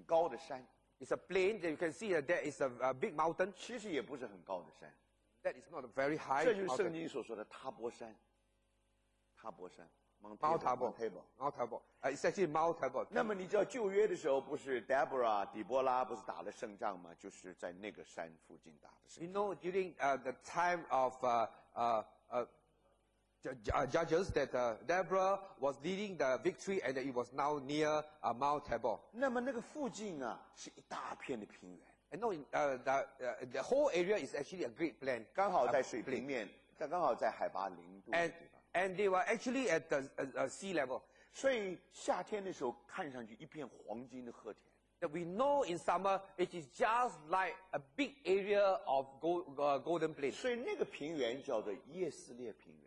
高的山。 It's a plain that you can see that there is a big mountain. 其实也不是很高的山， That is not a very high 这就是圣 mountain. 经所说的塔波山。塔波山 Mount Tabor Tabor. Mount Tabor. It's actually Mount Tabor. 那么你知道旧约的时候，不是 Deborah 底波拉不是打了胜仗吗？就是在那个山附近打的胜 You 仗。 know, during the time of Judges, that Deborah was leading the victory, and that it was now near Mount Tabor. 那么那个附近啊，是一大片的平原， And no, the whole area is actually a great plain. 刚好在水平面，刚好在海拔0度的 And 地方。 and they were actually at the sea level. 所以夏天的时候，看上去一片黄金的禾田。 That we know in summer it is just like a big area of golden plain. 所以那个平原叫做耶斯列平原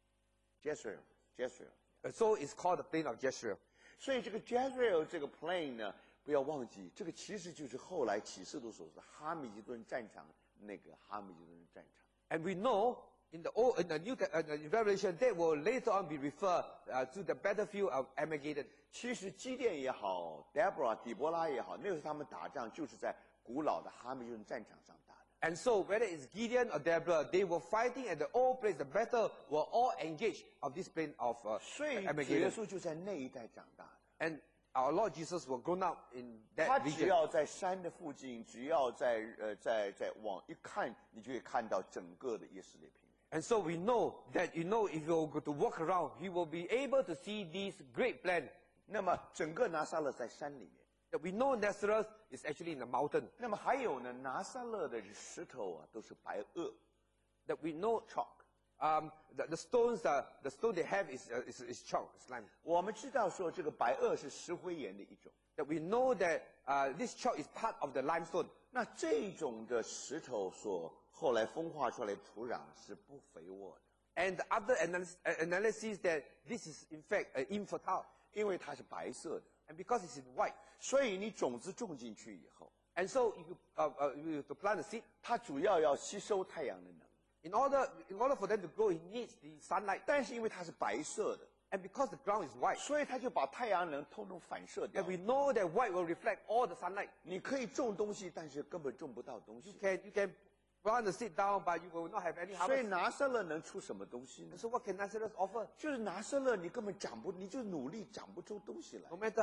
，Jezreel。 So it's called the plain of Jezreel. 所以这个 Jezreel 这个 plain 呢，不要忘记，这个其实就是后来启示录所说的哈米吉顿战场那个哈米吉顿战场。 And we know in the New Revelation that will later on be referred to the battlefield of Armageddon. 其实基甸也好 ，Deborah 底波拉也好，那时候他们打仗就是在古老的哈米吉顿战场上打的。 And so whether it's Gideon or Deborah, they were fighting at the old place. The battle were all engaged of this plain of 所以主耶 Armageddon. 稣就在那一带长大的。 And our Lord Jesus was grown up in 他 that 只 region. 要在山的附近，只要在往一看，你就会看到整个的耶斯列平原。 And so we know that, if you go to walk around, you will be able to see this great plain. 那么整个拿撒勒在山里面。 That we know Nazareth is actually in the mountain. 那么还有呢，拿撒勒的石头啊，都是白垩 That we know chalk。 the stones, the stone they have is chalk, slime. 我们知道说这个白垩是石灰岩的一种。 That we know that this chalk is part of the limestone. 那这种的石头所后来风化出来的土壤是不肥沃的， And the other analysis that this is in fact infertile. 因为它是白色的， And because it's in white. 所以你种子种进去以后， And so if you to plant a seed, 它主要要吸收太阳的能。 in order for them to grow, it needs the sunlight. 但是因为它是白色的， And because the ground is white, 所以它就把太阳能通通反射掉 and。we know that white will reflect all the sunlight. 你可以种东西，但是根本种不到东西 You。can plant the seed down, but you will not have any 所以 harvest. 拿撒勒能出什么东西呢 And？so what can Nazareth offer? 就是拿撒勒，你根本长不，你就努力长不出东西来 No。matter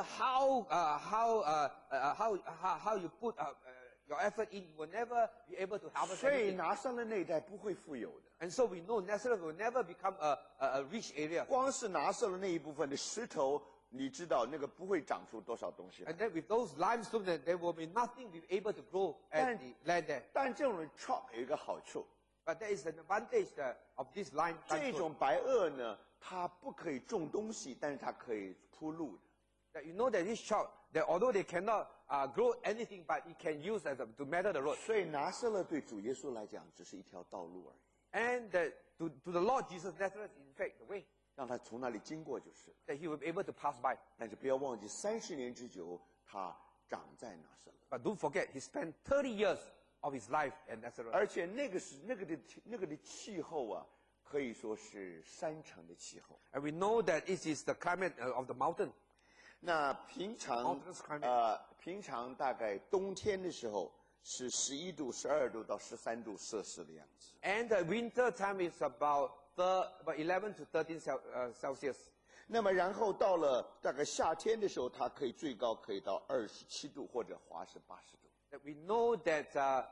how you put your effort in, you will never be able to harvest 所以 anything. 拿撒勒那一带不会富有的。 And so we know Nazareth will never become a rich area. 光是拿撒勒那一部分的石头，你知道那个不会长出多少东西来。 And then with those limestone, there will be nothing be able to grow at the land there. 但这种 chalk 有一个好处， But there is an advantage of this 这 limestone. 种白垩呢，它不可以种东西，但是它可以铺路的。 That you know that this chalk, that although they cannot grow anything, but it can use to measure the road. 所以拿撒勒对主耶稣来讲，只是一条道路而已， And that to the Lord Jesus, Nazareth is in fact the way 让他从那里经过就是了。 that he will be able to pass by. 但是不要忘记，30年之久，他长在拿撒勒， But don't forget, he spent 30 years of his life at Nazareth. 而且那个的气候啊，可以说是山城的气候。 And we know that it is the climate of the mountain. 那平常 Mountainous climate. 平常大概冬天的时候是11度、12度到13度摄氏的样子。 And the winter time is about 11 to 13 Celsius. 那么然后到了大概夏天的时候，它可以最高可以到27度或者华氏80度。 That we know that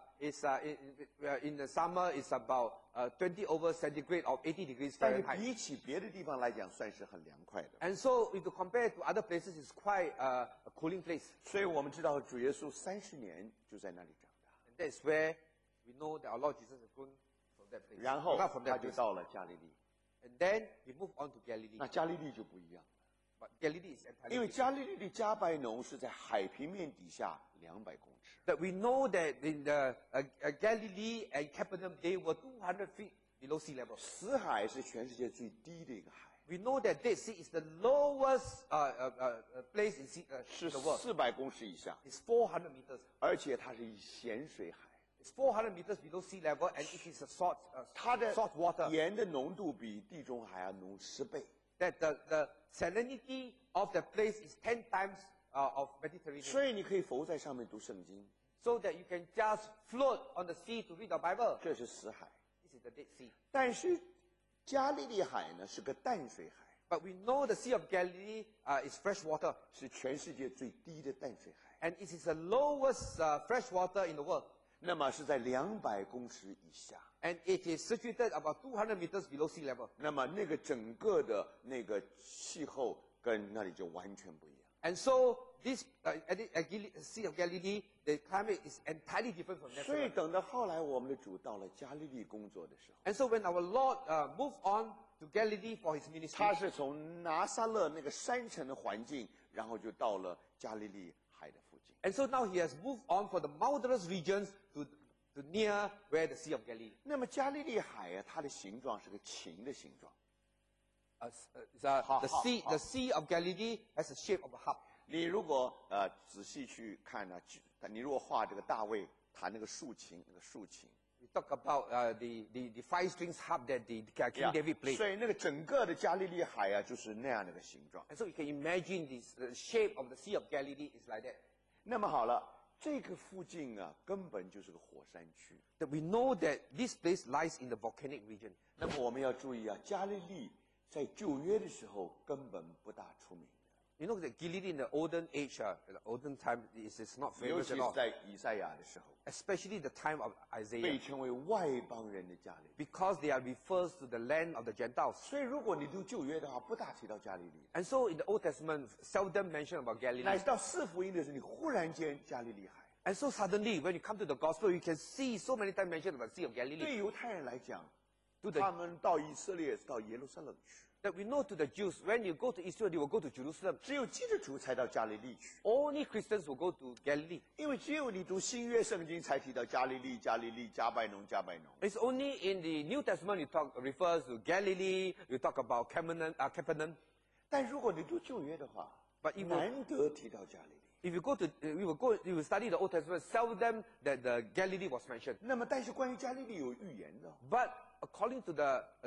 in the summer it's about 20 over centigrade or 80 degrees 但是 Fahrenheit. 比起别的地方来讲，算是很凉快的。 And so if you compare it to other places, it's quite a cooling place. 所以我们知道主耶稣30年就在那里长大， And that's where we know that our Lord Jesus has grown from that place. 然后 Not from 他 that 就 place. 到了加利利。 And then we move on to Galilee. 那加利利就不一样了， But Galilee is entirely 因为 different. 加利利的加百农是在海平面底下200公尺。 That we know that in the Galilee and Capernaum, they were 200 feet below sea level. 死海是全世界最低的一个海， We know that Dead Sea is the lowest place in 是 the world. 400公尺以下， It's 400 meters. 而且它是咸水海， It's 400 meters below sea level, and it is a 它的 salt water. 盐的浓度比地中海要浓10倍。 That the salinity of the place is 10 times of Mediterranean. 所以你可以浮在上面读圣经， So that you can just float on the sea to read the Bible. 这是死海。 This is the Dead Sea. 但是加利利海呢是个淡水海， But we know the Sea of Galilee is fresh water. 是全世界最低的淡水海。 And it is the lowest fresh water in the world. 那么是在200公尺以下。 And it is situated about 200 meters below sea level. 那么那个整个的那个气候跟那里就完全不一样。 And so this Sea of Galilee, the climate is entirely different from 所以 Nazareth. 等到后来我们的主到了加利利工作的时候， And so when our Lord moved on to Galilee for his ministry, 他是从拿撒勒那个山城的环境，然后就到了加利利海的附近。 and so now he has moved on for the mountainous regions to near where the Sea of Galilee. 那么加利利海啊，它的形状是个琴的形状。 The Sea of Galilee has the shape of a harp. 你如果仔细去看呢、你如果画这个大卫弹那个竖琴，那个竖琴， We talk about the five strings harp that the King David played. 所以那个整个的加利利海啊，就是那样的一个形状。 And so you can imagine the shape of the Sea of Galilee is like that. 那么好了，这个附近啊，根本就是个火山区。 That we know that this place lies in the volcanic region. 那么我们要注意啊，加利利在旧约的时候根本不大出名的， You know that Galilee in the olden age, the olden time, is not 尤 famous 其 at 是 all. 在以赛亚的时候， Especially the time of 被 Isaiah, 称为外邦人的加利利。 because they are refers to the land of the Gentiles. 所以如果你读旧约的话，不大提到加利利。 And so in the Old Testament, seldom mention about 乃 Galilee. 是到四福音的时候，你忽然间加利利海。 And so suddenly, when you come to the Gospel, you can see so many times mentioned about the Sea of Galilee. 对犹太人来讲， To the 他们到以色列是到耶路撒冷去， that we know to the Jews, when you go to Israel, you will go to Jerusalem. 只有基督徒才到加利利去。 Only Christians will go to Galilee. 因为只有你读新约圣经才提到加利利、加利利、加拜农、加拜农。 It's only in the New Testament you refers to Galilee, you talk about Capernaum. 但如果你读旧约的话， But if you, 难得提到加利利。 if you go to, you will study the Old Testament, seldom that the Galilee was mentioned. 那么，但是关于加利利有预言的， But according to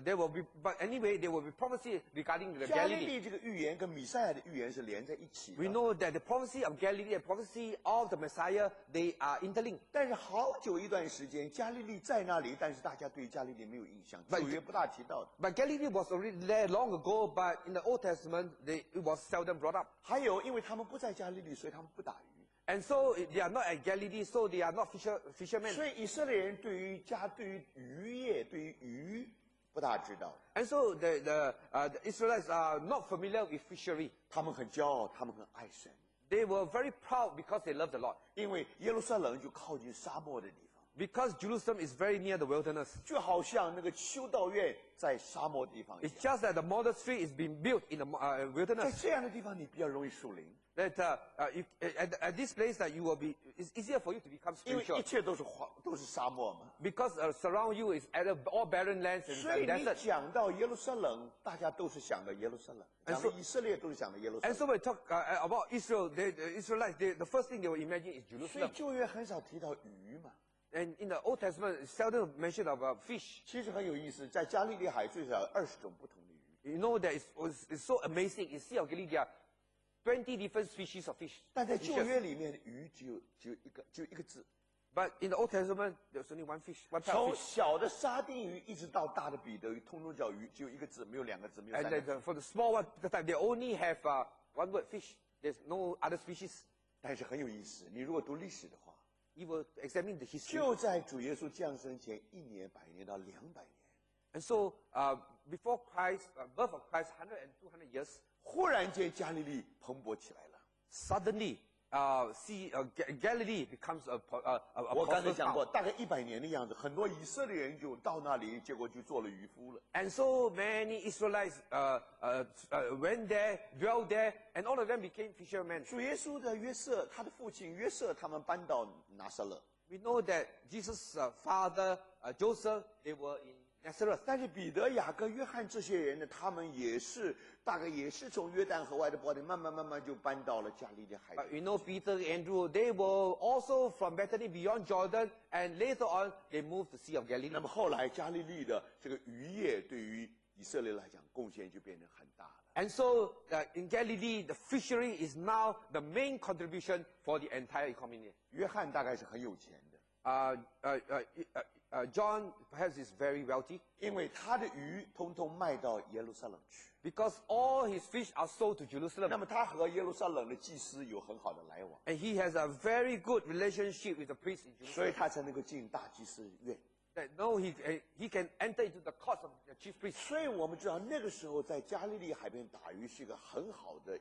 but anyway, there will be prophecy regarding the 加利 Galilee. 利这个预言跟米赛亚的预言是连在一起 We 的。 know that the prophecy of Galilee and prophecy of the Messiah, they are interlinked. 但是好久一段时间，加利利在那里，但是大家对加利利没有印象， But- 旧约不大提到的。 But Galilee was already there long ago, but in the Old Testament, it was seldom brought up. 还有，因为他们不在加利利，所以他们不打鱼。 And so they are not at Galilee, so they are not fishermen. 所以以色列人对于渔业、对于鱼不大知道， And so the Israelites are not familiar with fishery. 他们很骄傲，他们很爱神， They were very proud because they loved the Lord. 因为耶路撒冷就靠近沙漠的地方， Because Jerusalem is very near the wilderness. 就好像那个修道院在沙漠地方一 It's 样。 just that the monastery is being built in the 在 wilderness. 这样的地方，你比较容易属灵， That at this place that you will be, it's easier for you to become 因为 spiritual. 一切都是沙漠嘛。 Because surround you is all barren lands and 所以你 desert. 讲到耶路撒冷，大家都是想到耶路撒冷；讲到以色列，都是想到耶路撒 And 冷。 so when we talk about Israel, the Israelites, the first thing they will imagine is 所以 Jerusalem. 旧约很少提到鱼嘛。 And in the Old Testament, it's seldom mentioned about fish. 其实很有意思，在加利利海最少有20种不同的鱼， You know that it's so amazing. In Sea of Galilee, there are 20 different species of fish. 但在旧约里面，鱼只有一个字。 But in the Old Testament, there's only one fish, one type 从 of fish. 小的沙丁鱼一直到大的彼得鱼，通通叫鱼，只有一个字，没有两个字，没有 And 三个字。 for the small one, the type, they only have one word fish. There's no other species. 但是很有意思，你如果读历史的话， You will examine the history. 就在主耶稣降生前1年、100年到200年， And so, before Christ, birth of Christ, 100 and 200 years, 忽然间加利利蓬勃起来了。 suddenly, Galilee becomes a 我刚才 prosperous 讲 town. 过，大概100年的样子，很多以色列人就到那里，结果就做了渔夫了。 And so many Israelites went there, dwelled there, and all of them became fishermen. 主耶稣的约瑟，他的父亲约瑟，他们搬到拿撒勒。 We know that Jesus' father, Joseph, they were in Nazareth. 但是彼得、雅各、约翰这些人呢，他们大概也是从约旦河外的伯利，慢慢就搬到了加利利海。 But we know Peter, Andrew, they were also from Bethany beyond Jordan, and later on they moved to Sea of 那 Galilee. 么后来加利利的这个渔业对于以色列来讲贡献就变得很大了。 And so in Galilee, the fishery is now the main contribution for the entire economy. 约翰大概是很有钱的， John perhaps is very wealthy 因为他的鱼通通卖到耶路撒冷去。 because all his fish are sold to Jerusalem. 那么他和耶路撒冷的祭司有很好的来往， And he has a very good relationship with the priests in 所以 Jerusalem. 他才能够进大祭司院。 That no, he can enter into the courts of the chief priest. 所以我们知道那个时候在加利利海边打鱼是一个很好的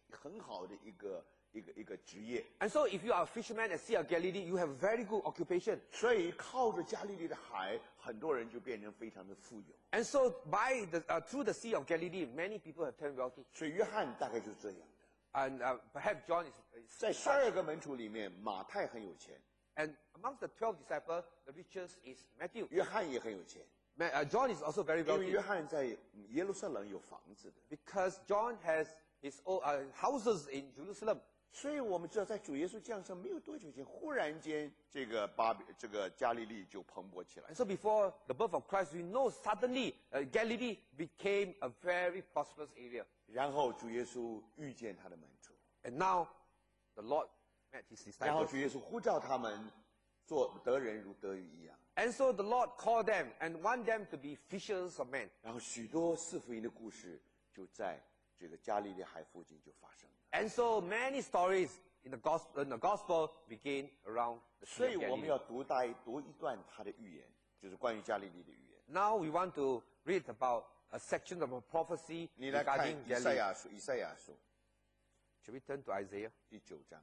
一个职业。 And so if you are a fisherman at Sea of Galilee, you have a very good occupation. 所以靠着加利利的海，很多人就变成非常的富有。 And so through the Sea of Galilee, many people have turned wealthy. 所以约翰大概就是这样的。 And perhaps John is 在12个门徒里面，马太很有钱， and amongst the 12 disciples, the richest is Matthew. 约翰也很有钱， John is also very 因为 wealthy 约翰在耶路撒冷有房子的。 because John has his own houses in Jerusalem. 所以我们知道，在主耶稣降生没有多久前，忽然间这个加利利就蓬勃起来 And。so before the birth of Christ, we know suddenly Galilee became a very prosperous area. 然后主耶稣遇见他的门徒， And now the Lord met his 然后 disciples. 主耶稣呼召他们做得人如得鱼一样。 And so the Lord called them and want them to be fishers of men. 然后许多四福音的故事就在这个加利利海附近就发生了。 And so many stories in the gospel begin around the 所 Sea 以 of 我们 Galilee. 要读一段他的预言，就是关于加利利的预言。 Now we want to read about a section of a prophecy 你来看 regarding 以赛 Galilee. 亚书，以赛亚书 Shall we turn to Isaiah? 第9章。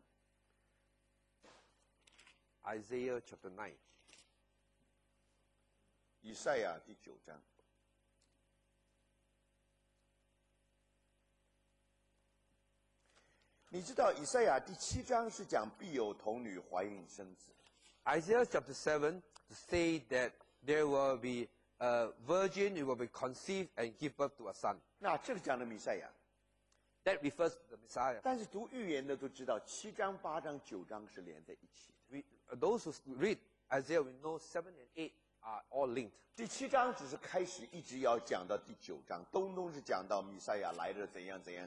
Isaiah chapter 9. 以赛亚第9章。你知道以赛亚第7章是讲必有童女怀孕生子， Isaiah chapter 7 say that there will be a virgin who will be conceived and give birth to a son. 那这个讲的弥赛亚。 That refers to the Messiah. 但是读预言的都知道，7章、8章、9章是连在一起的。 Those who read Isaiah will know 7 and 8 are all linked. 第7章只是开始，一直要讲到第9章，东是讲到弥赛亚来的怎样。 7,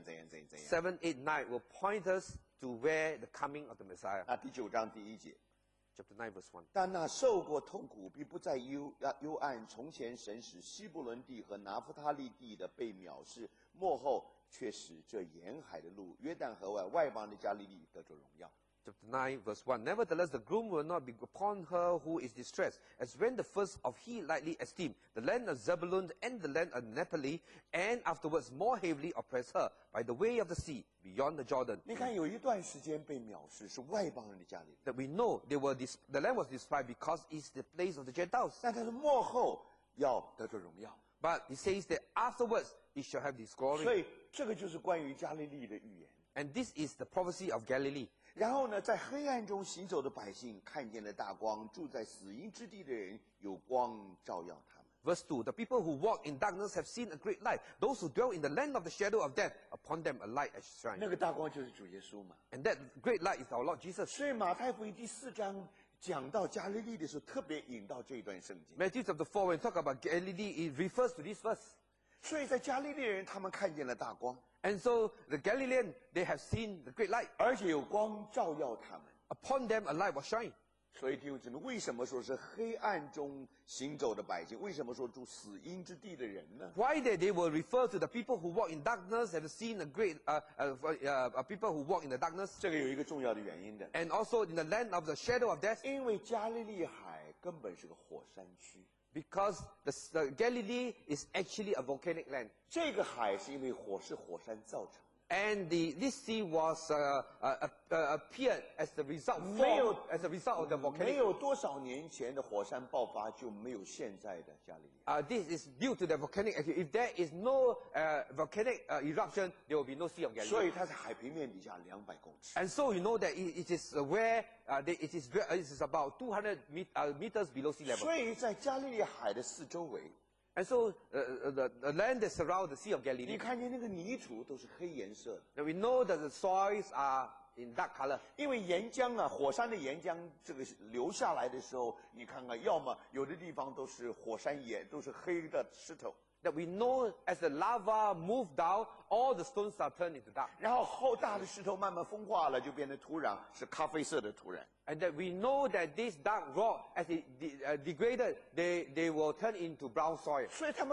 8, 9 will point us to where the coming of the Messiah. 那第9章第1节， Chapter 9 verse 1. 但那受过痛苦，必不再幽暗。从前神使西布伦地和拿弗他利地的被藐视，末后却使这沿海的路、约旦河外邦的加利利得着荣耀。 Chapter 9 verse 1. Nevertheless, the groom will not be upon her who is distressed, as when the first of he lightly esteemed, the land of Zebulun and the land of Naphtali, and afterwards more heavily oppressed her by the way of the sea, beyond the Jordan. 你看，有一段时间被藐视是外邦人的加利利， That we know the land was despised because it's the place of the Gentiles. 但它是末后要得着荣耀。 But it says that afterwards it shall have this 所 glory. 以这个就是关于加利利的预言。 And this is the prophecy of Galilee. 然后呢，在黑暗中行走的百姓看见了大光，住在死荫之地的人有光照耀他们。 Verse 2, the people who walk in darkness have seen a great light. Those who dwell in the land of the shadow of death, upon them a light has shined. 那个大光就是主耶稣嘛。 And that great light is our Lord Jesus. 所以马太福音第4章讲到加利利的时候，特别引到这一段圣经。 Matthew chapter 4, when we talk about Galilee, it refers to this verse. 所以在加利利人，他们看见了大光， And so the Galilean, they have seen the great light. 而且有光照耀他们。 Upon them a light was shining. 所以弟兄姊妹，为什么说是黑暗中行走的百姓？为什么说住死荫之地的人呢？ Why they will refer to the people who walk in darkness have seen a great people who walk in the darkness, 这个有一个重要的原因的， and also in the land of the shadow of death, 因为加利利海根本是个火山区。 because the Galilee is actually a volcanic land. 这个海是因为是火山造成的。 And this sea was appeared as the result, 没有- as a result of the 没 volcanic. 有多少年前的火山爆发，就没有现在的加利利。 This is due to the volcanic activity. If there is no volcanic eruption, there will be no Sea of 所 Galilee. 以它在海平面底下200公尺。 And so you know that it is where it is about 200 meters below sea level. 所以在加利利海的四周围， And so the land that surrounds the Sea of 你 Galilee, 看见那个泥土都是黑颜色的， now we know that the soils are in dark color. 因为岩浆啊，火山的岩浆这个流下来的时候，你看看，要么有的地方都是火山岩，都是黑的石头， that we know as the lava moved down, all the stones are turned into dark. 然后厚大的石头慢慢风化了，就变成土壤，是咖啡色的土壤。 And that we know that this dark rock, as it degraded, they will turn into brown soil. 所以他们